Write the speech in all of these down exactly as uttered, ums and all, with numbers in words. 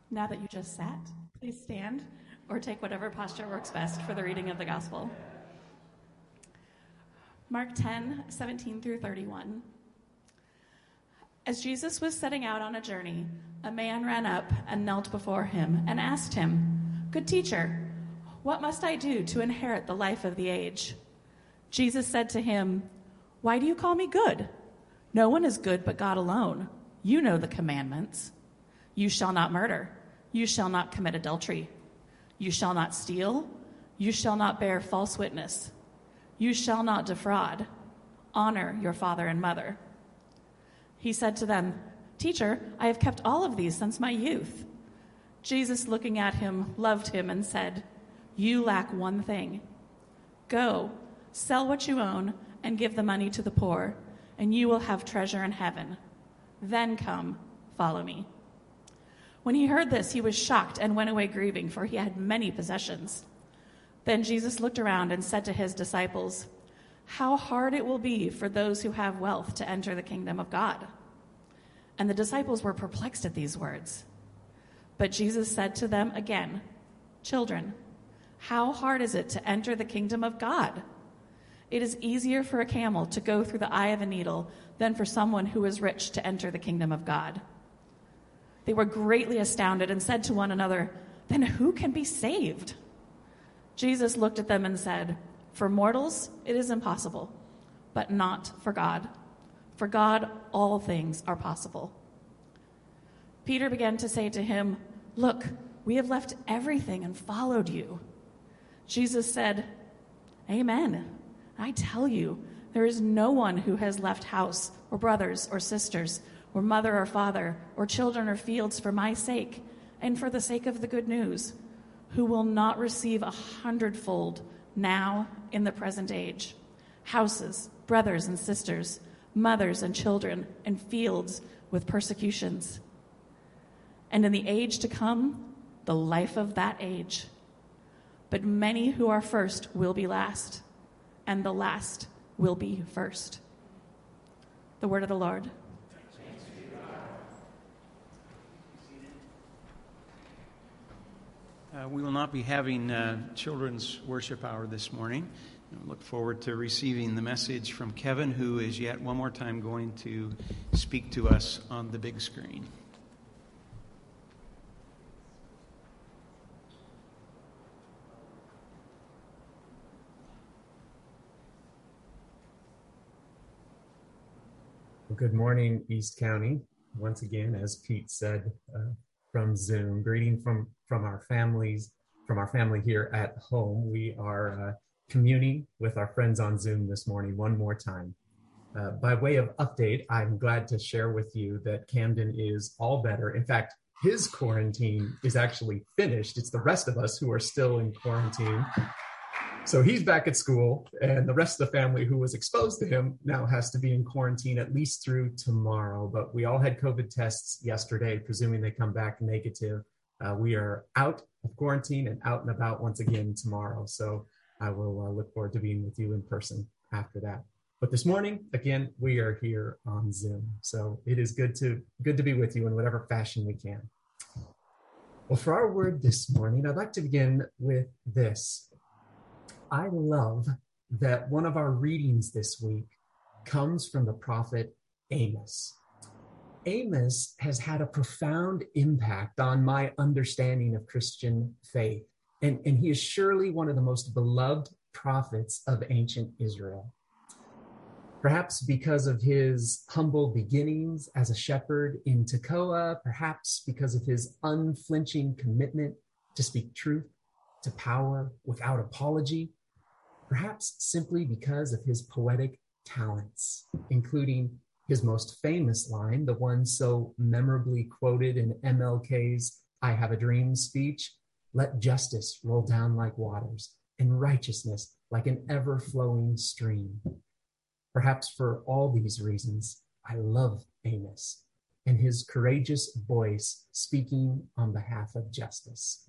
Now that you just sat, please stand or take whatever posture works best for the reading of the gospel. Mark ten, seventeen through thirty-one. As Jesus was setting out on a journey, a man ran up and knelt before him and asked him, "Good teacher, what must I do to inherit the life of the age?" Jesus said to him, "Why do you call me good? No one is good but God alone. You know the commandments. You shall not murder. You shall not commit adultery. You shall not steal. You shall not bear false witness. You shall not defraud. Honor your father and mother." He said to them, "Teacher, I have kept all of these since my youth." Jesus, looking at him, loved him and said, "You lack one thing. Go, sell what you own and give the money to the poor, and you will have treasure in heaven. Then come, follow me." When he heard this, he was shocked and went away grieving, for he had many possessions. Then Jesus looked around and said to his disciples, "How hard it will be for those who have wealth to enter the kingdom of God." And the disciples were perplexed at these words. But Jesus said to them again, "Children, how hard is it to enter the kingdom of God? It is easier for a camel to go through the eye of a needle than for someone who is rich to enter the kingdom of God." They were greatly astounded and said to one another, "Then who can be saved?" Jesus looked at them and said, "For mortals it is impossible, but not for God. For God all things are possible." Peter began to say to him, "Look, we have left everything and followed you." Jesus said, "Amen. I tell you, there is no one who has left house or brothers or sisters or mother or father or children or fields for my sake and for the sake of the good news, who will not receive a hundredfold now in the present age, houses, brothers and sisters, mothers and children, and fields with persecutions. And in the age to come, the life of that age. But many who are first will be last, and the last will be first." The word of the Lord. Uh, we will not be having uh, children's worship hour this morning. I look forward to receiving the message from Kevin, who is yet one more time going to speak to us on the big screen. Well, good morning, East County. Once again, as Pete said, uh, from Zoom, greeting from, from our families, from our family here at home. We are uh, communing with our friends on Zoom this morning one more time. Uh, by way of update, I'm glad to share with you that Camden is all better. In fact, his quarantine is actually finished. It's the rest of us who are still in quarantine. So he's back at school, and the rest of the family who was exposed to him now has to be in quarantine at least through tomorrow. But we all had COVID tests yesterday, presuming they come back negative. Uh, we are out of quarantine and out and about once again tomorrow. So I will uh, look forward to being with you in person after that. But this morning, again, we are here on Zoom. So it is good to good to be with you in whatever fashion we can. Well, for our word this morning, I'd like to begin with this. I love that one of our readings this week comes from the prophet Amos. Amos has had a profound impact on my understanding of Christian faith, and, and he is surely one of the most beloved prophets of ancient Israel. Perhaps because of his humble beginnings as a shepherd in Tekoa, perhaps because of his unflinching commitment to speak truth to power without apology, perhaps simply because of his poetic talents, including his most famous line, the one so memorably quoted in M L K's "I Have a Dream" speech, "Let justice roll down like waters and righteousness like an ever-flowing stream." Perhaps for all these reasons, I love Amos and his courageous voice speaking on behalf of justice.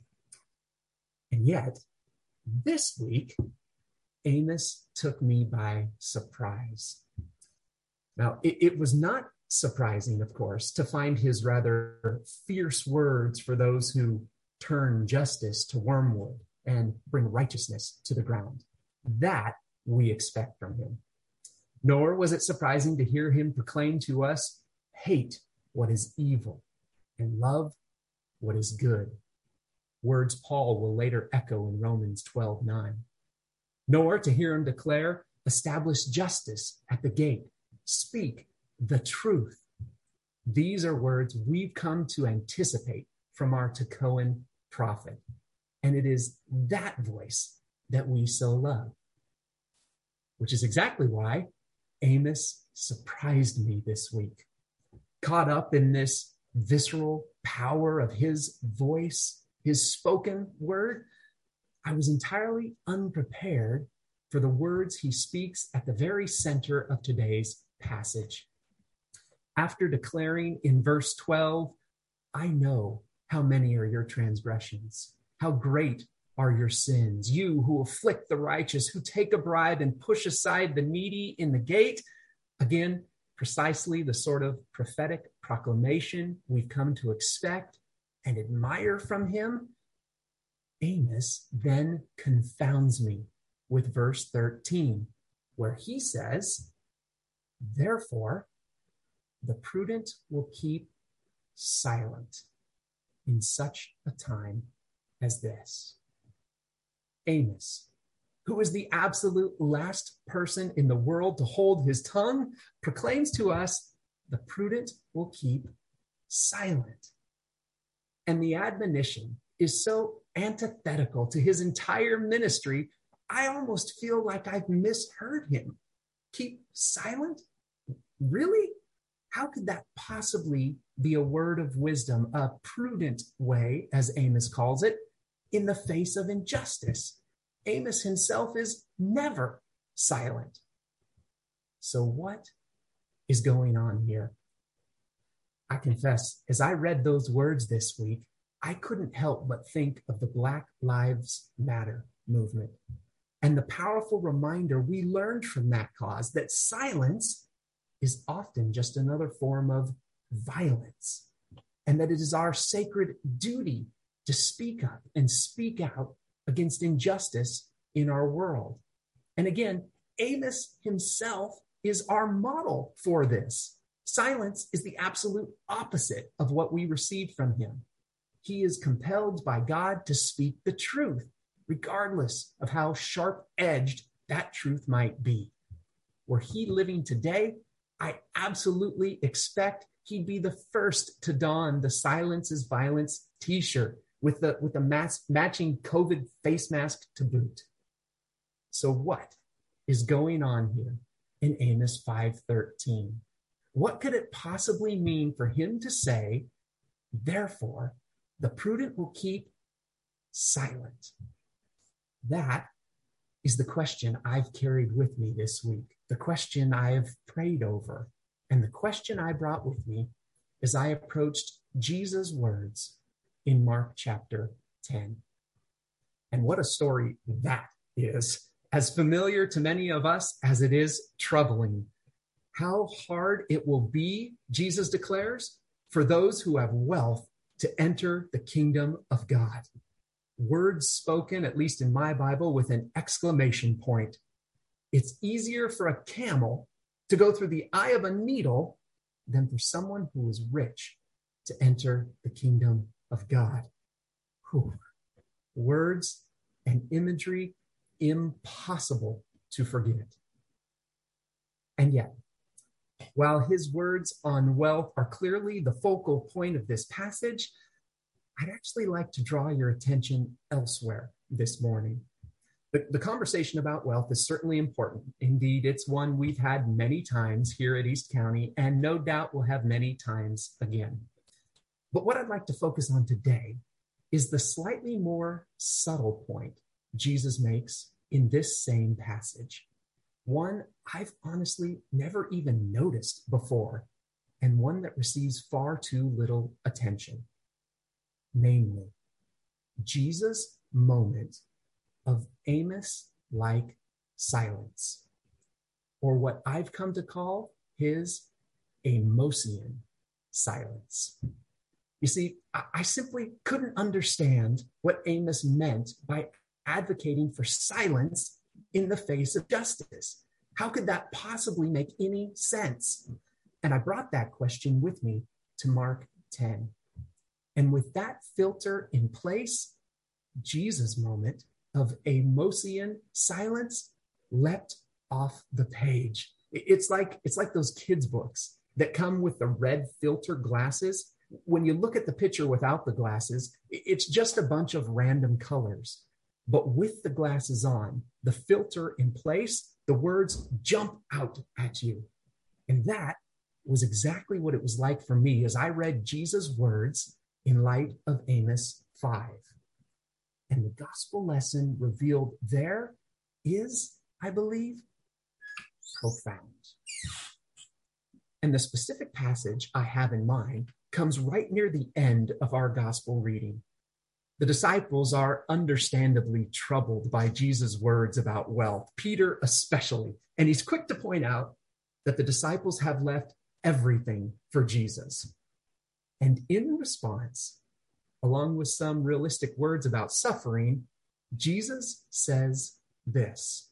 And yet, this week, Amos took me by surprise. Now, it, it was not surprising, of course, to find his rather fierce words for those who turn justice to wormwood and bring righteousness to the ground. That we expect from him. Nor was it surprising to hear him proclaim to us, hate what is evil and love what is good. Words Paul will later echo in Romans twelve nine. Nor to hear him declare, establish justice at the gate, speak the truth. These are words we've come to anticipate from our Tekoan prophet. And it is that voice that we so love. Which is exactly why Amos surprised me this week. Caught up in this visceral power of his voice, his spoken word, I was entirely unprepared for the words he speaks at the very center of today's passage. After declaring in verse twelve, I know how many are your transgressions, how great are your sins, you who afflict the righteous, who take a bribe and push aside the needy in the gate. Again, precisely the sort of prophetic proclamation we've come to expect and admire from him. Amos then confounds me with verse thirteen, where he says, therefore, the prudent will keep silent in such a time as this. Amos, who is the absolute last person in the world to hold his tongue, proclaims to us, the prudent will keep silent. And the admonition is so antithetical to his entire ministry, I almost feel like I've misheard him. Keep silent? Really? How could that possibly be a word of wisdom, a prudent way, as Amos calls it, in the face of injustice? Amos himself is never silent. So what is going on here? I confess, as I read those words this week, I couldn't help but think of the Black Lives Matter movement and the powerful reminder we learned from that cause that silence is often just another form of violence, and that it is our sacred duty to speak up and speak out against injustice in our world. And again, Amos himself is our model for this. Silence is the absolute opposite of what we receive from him. He is compelled by God to speak the truth, regardless of how sharp-edged that truth might be. Were he living today, I absolutely expect he'd be the first to don the Silence is Violence t-shirt with the, with the mask, matching COVID face mask to boot. So what is going on here in Amos five thirteen? What could it possibly mean for him to say, therefore, the prudent will keep silent? That is the question I've carried with me this week, the question I've prayed over, and the question I brought with me as I approached Jesus' words in Mark chapter ten. And what a story that is, as familiar to many of us as it is troubling. How hard it will be, Jesus declares, for those who have wealth to enter the kingdom of God. Words spoken, at least in my Bible, with an exclamation point. It's easier for a camel to go through the eye of a needle than for someone who is rich to enter the kingdom of God. Whew. Words and imagery impossible to forget. And yet, while his words on wealth are clearly the focal point of this passage, I'd actually like to draw your attention elsewhere this morning. The, the conversation about wealth is certainly important. Indeed, it's one we've had many times here at East County, and no doubt we'll have many times again. But what I'd like to focus on today is the slightly more subtle point Jesus makes in this same passage. One I've honestly never even noticed before, and one that receives far too little attention. Namely, Jesus' moment of Amos-like silence, or what I've come to call his Amosian silence. You see, I, I simply couldn't understand what Amos meant by advocating for silence in the face of justice. How could that possibly make any sense? And I brought that question with me to Mark ten. And with that filter in place, Jesus' moment of Amosian silence leapt off the page. It's like, it's like those kids' books that come with the red filter glasses. When you look at the picture without the glasses, it's just a bunch of random colors. But with the glasses on, the filter in place, the words jump out at you. And that was exactly what it was like for me as I read Jesus' words in light of Amos five. And the gospel lesson revealed there is, I believe, profound. And the specific passage I have in mind comes right near the end of our gospel reading. The disciples are understandably troubled by Jesus' words about wealth, Peter especially, and he's quick to point out that the disciples have left everything for Jesus. And in response, along with some realistic words about suffering, Jesus says this: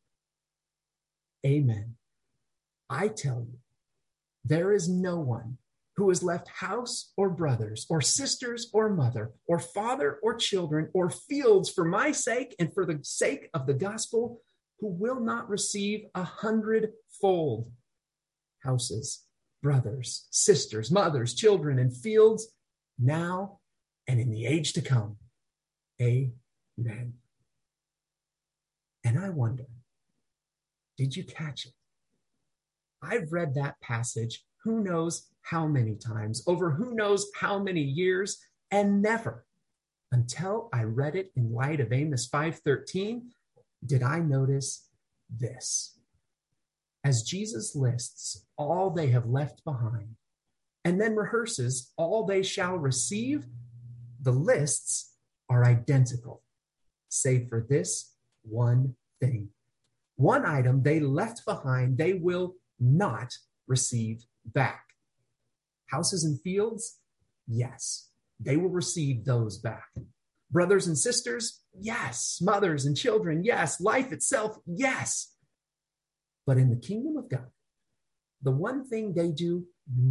Amen. I tell you, there is no one who has left house or brothers or sisters or mother or father or children or fields for my sake and for the sake of the gospel who will not receive a hundredfold. Houses, brothers, sisters, mothers, children, and fields now and in the age to come. Amen. And I wonder, did you catch it? I've read that passage who knows how many times, over who knows how many years, and never, until I read it in light of Amos five thirteen, did I notice this. As Jesus lists all they have left behind, and then rehearses all they shall receive, the lists are identical, save for this one thing. One item they left behind, they will not receive back. Houses and fields? Yes, they will receive those back. Brothers and sisters? Yes. Mothers and children? Yes. Life itself? Yes. But in the kingdom of God, the one thing they do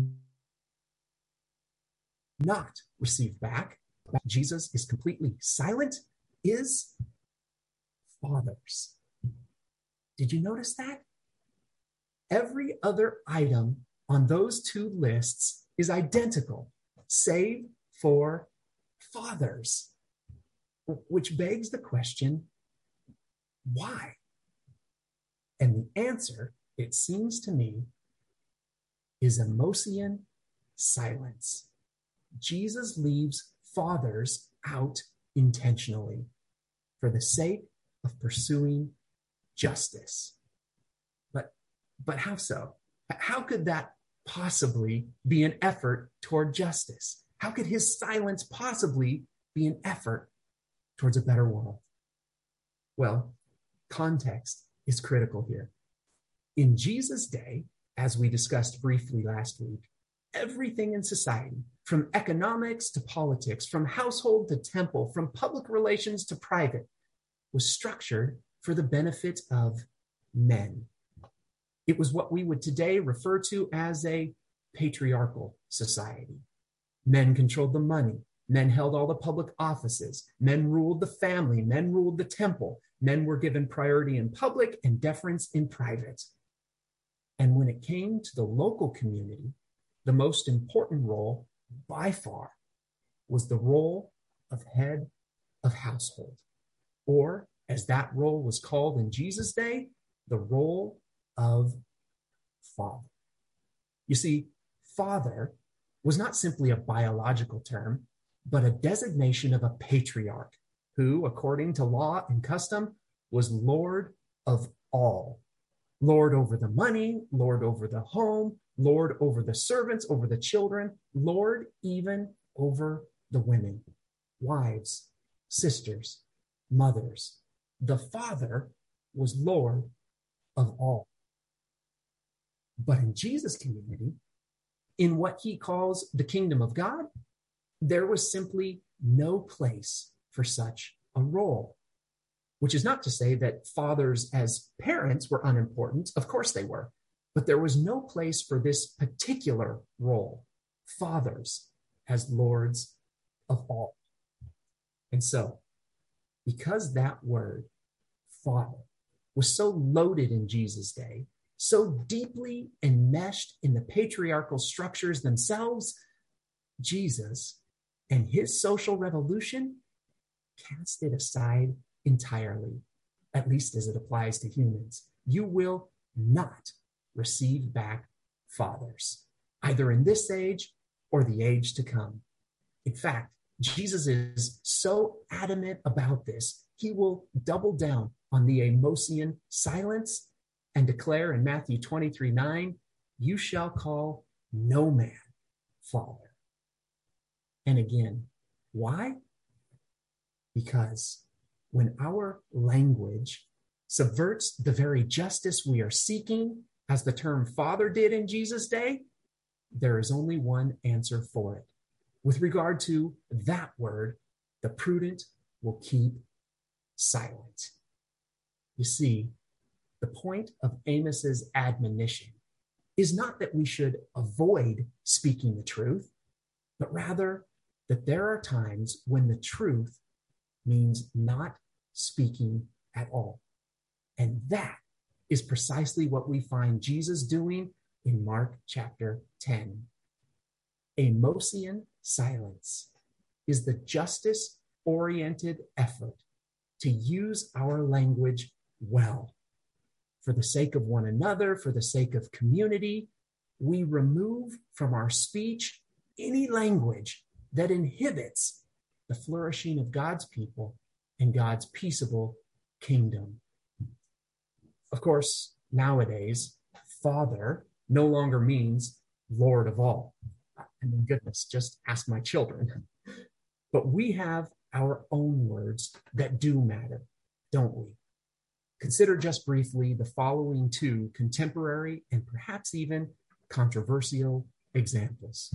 not receive back, Jesus is completely silent, is fathers. Did you notice that? Every other item on those two lists is identical, save for fathers, which begs the question, why? And the answer, it seems to me, is Amosian silence. Jesus leaves fathers out intentionally for the sake of pursuing justice. But, but how so? How could that possibly be an effort toward justice? How could his silence possibly be an effort towards a better world? Well, context is critical here. In Jesus' day, as we discussed briefly last week, everything in society, from economics to politics, from household to temple, from public relations to private, was structured for the benefit of men. It was what we would today refer to as a patriarchal society. Men controlled the money. Men held all the public offices. Men ruled the family. Men ruled the temple. Men were given priority in public and deference in private. And when it came to the local community, the most important role by far was the role of head of household, or as that role was called in Jesus' day, the role of father. You see, father was not simply a biological term, but a designation of a patriarch who, according to law and custom, was Lord of all. Lord over the money, Lord over the home, Lord over the servants, over the children, Lord even over the women, wives, sisters, mothers. The father was Lord of all. But in Jesus' community, in what he calls the kingdom of God, there was simply no place for such a role. Which is not to say that fathers as parents were unimportant. Of course they were. But there was no place for this particular role, fathers as lords of all. And so, because that word, father, was so loaded in Jesus' day, so deeply enmeshed in the patriarchal structures themselves, Jesus and his social revolution cast it aside entirely, at least as it applies to humans. You will not receive back fathers, either in this age or the age to come. In fact, Jesus is so adamant about this, he will double down on the Amosian silence and declare in Matthew twenty-three nine, you shall call no man father. And again, why? Because when our language subverts the very justice we are seeking, as the term father did in Jesus' day, there is only one answer for it. With regard to that word, the prudent will keep silent. You see, the point of Amos's admonition is not that we should avoid speaking the truth, but rather that there are times when the truth means not speaking at all. And that is precisely what we find Jesus doing in Mark chapter ten. Amosian silence is the justice-oriented effort to use our language well. For the sake of one another, for the sake of community, we remove from our speech any language that inhibits the flourishing of God's people and God's peaceable kingdom. Of course, nowadays, father no longer means Lord of all. I mean, goodness, just ask my children. But we have our own words that do matter, don't we? Consider just briefly the following two contemporary and perhaps even controversial examples.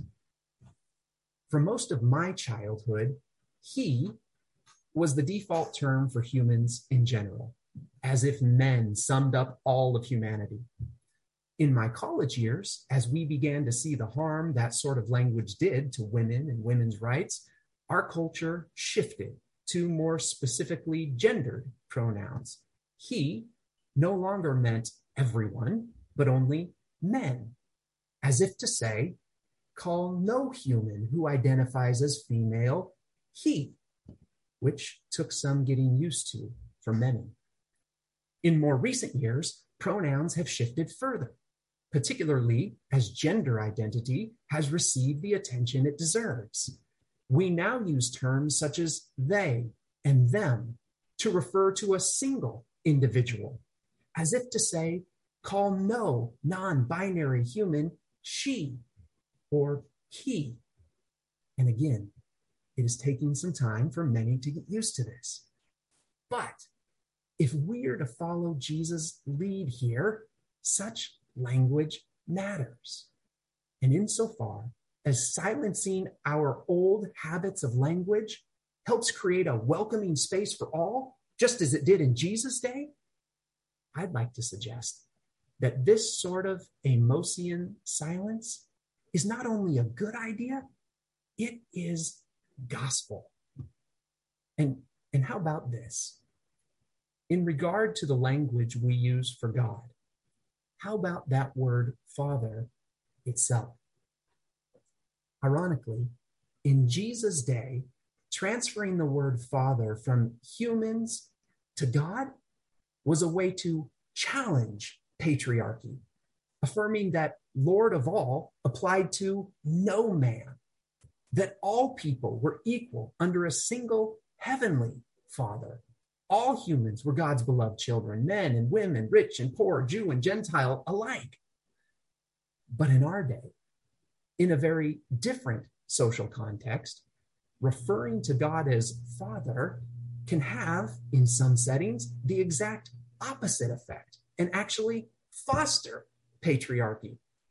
For most of my childhood, he was the default term for humans in general, as if men summed up all of humanity. In my college years, as we began to see the harm that sort of language did to women and women's rights, our culture shifted to more specifically gendered pronouns. He no longer meant everyone, but only men, as if to say, call no human who identifies as female he, which took some getting used to for many. In more recent years, pronouns have shifted further, particularly as gender identity has received the attention it deserves. We now use terms such as they and them to refer to a single individual, as if to say, call no non-binary human she or he. And again, it is taking some time for many to get used to this. But if we are to follow Jesus' lead here, such language matters. And insofar as silencing our old habits of language helps create a welcoming space for all, just as it did in Jesus' day, I'd like to suggest that this sort of Amosian silence is not only a good idea, it is gospel. And, and how about this? In regard to the language we use for God, how about that word Father itself? Ironically, in Jesus' day, transferring the word Father from humans to God was a way to challenge patriarchy, affirming that Lord of all applied to no man, that all people were equal under a single heavenly Father. All humans were God's beloved children, men and women, rich and poor, Jew and Gentile alike. But in our day, in a very different social context, referring to God as Father can have, in some settings, the exact opposite effect and actually foster patriarchy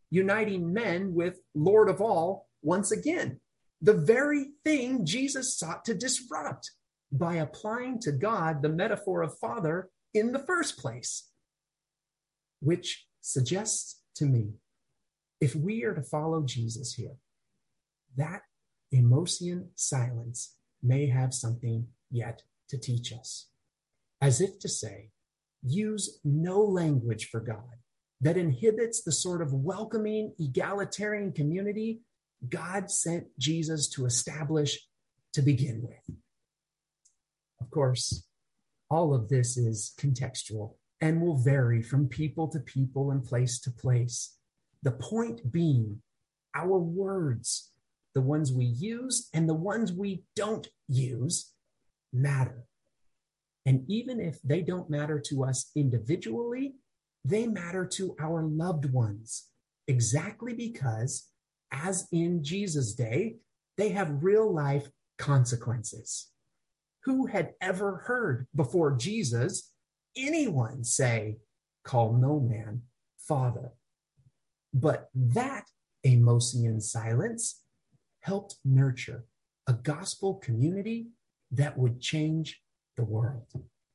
uniting men with Lord of all once again. The very thing Jesus sought to disrupt by applying to God the metaphor of Father in the first place, which suggests to me, if we are to follow Jesus here, that Amosian silence may have something yet to teach us. As if to say, use no language for God that inhibits the sort of welcoming, egalitarian community God sent Jesus to establish to begin with. Of course, all of this is contextual and will vary from people to people and place to place. The point being, our words, the ones we use and the ones we don't use, matter. And even if they don't matter to us individually, they matter to our loved ones, exactly because, as in Jesus' day, they have real life consequences. Who had ever heard before Jesus anyone say, call no man father? But that Amosian silence helped nurture a gospel community that would change the world.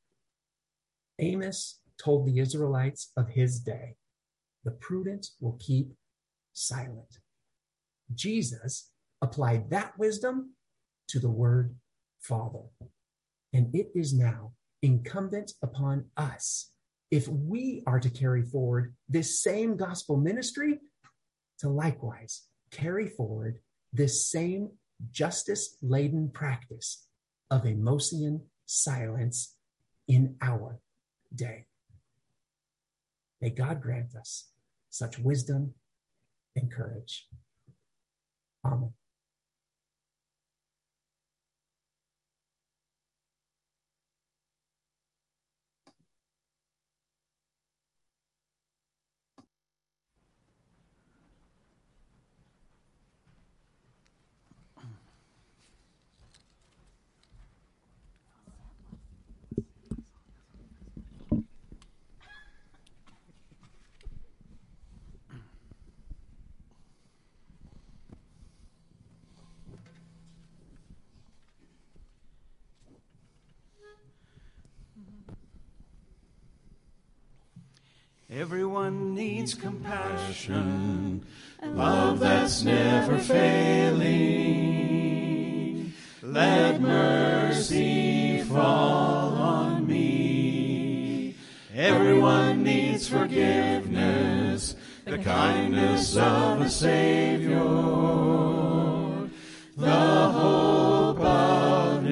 Amos told the Israelites of his day, the prudent will keep silent. Jesus applied that wisdom to the word Father. And it is now incumbent upon us, if we are to carry forward this same gospel ministry, to likewise carry forward this same justice-laden practice of Amosian silence in our day. May God grant us such wisdom and courage. Amen. Everyone needs compassion, love that's never failing. Let mercy fall on me. Everyone needs forgiveness, the kindness of a Savior, the hope of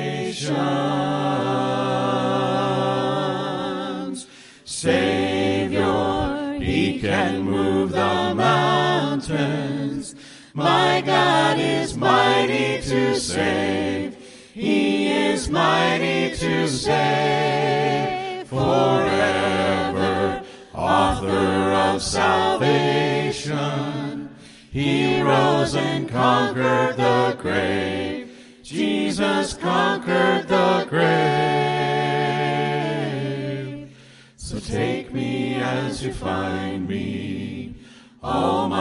nations. Savior, He can move the mountains. My God is mighty to save. He is mighty to save. Forever, author of salvation. He rose and conquered the grave. Jesus conquered the grave. So take me as you find me, all my